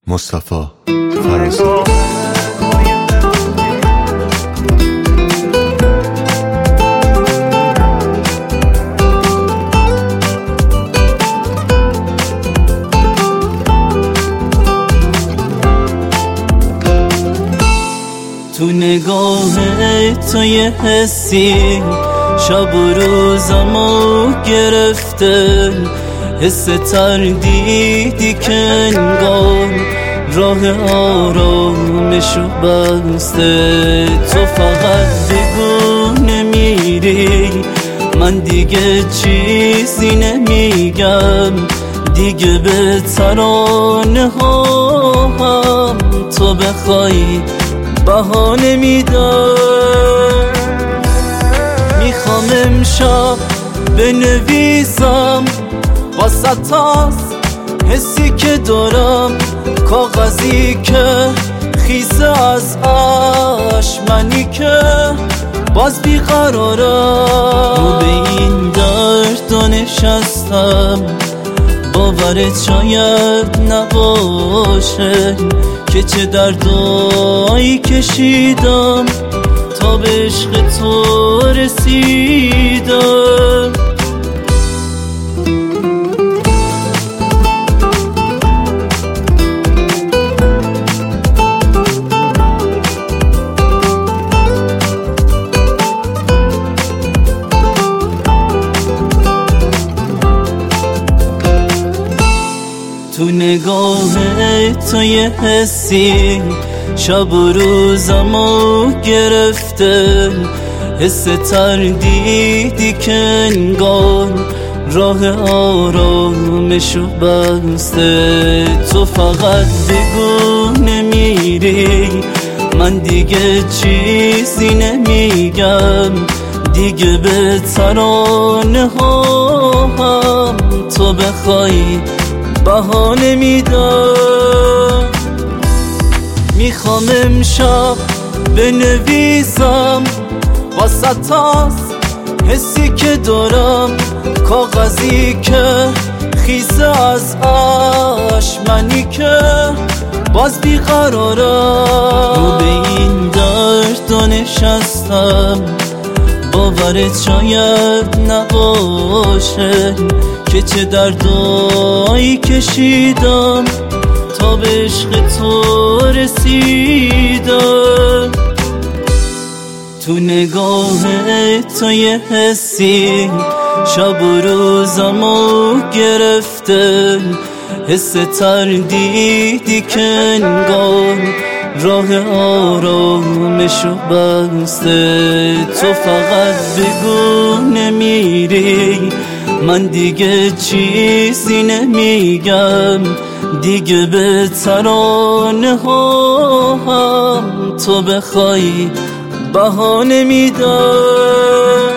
مصطفی فرازی. تو نگاه تو یه حسی شب و روزمو گرفته، حس تردیدی که انگار راه آرامشو بسته. تو فقط بگو نمیری، من دیگه چیزی نمیگم، دیگه به ترانه ها هم تو بخوای بهانه میدم. میخوام امشب بنویسم واسه هست حسی که دارم، کاغذی که خیزه از منی که باز بیقرارم. رو به این درد نشستم، باورت شاید نباشه که چه دردایی کشیدم تا به عشق تو رسیدم. تو نگاه تو یه حسی شب و روزمو گرفته، حس تردیدی که انگار راه آرامشو بسته. تو فقط بگو نمیری، من دیگه چیزی نمیگم، دیگه به ترانه ها هم تو بخوای بهانه میدم. میخوام امشب بنویسم واسه هست حسی که دارم، کاغذی که خیزه از منی که باز بیقرارم. رو به این درد نشستم، باورت شاید نباشه که چه دردایی کشیدم تا به عشق تو رسیدم. تو نگاه تو یه حسی شب و روزمو گرفته، حس تردیدی که انگار راه آرامشو بسته. تو فقط بگو نمیری، من دیگه چیزی نمیگم، دیگه به ترانه ها هم تو بخوای بهانه میدم.